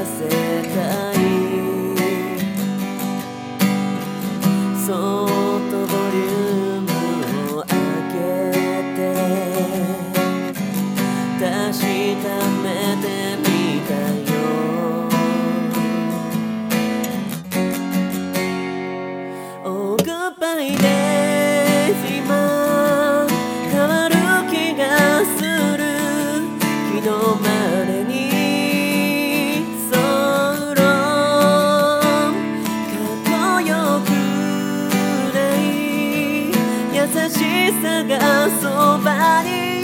せたい。そっとボリュームを上げて確かめてみたよ。Oh goodbye で今変わる気がする。昨日までにそうろかっこよくない優しさがそばに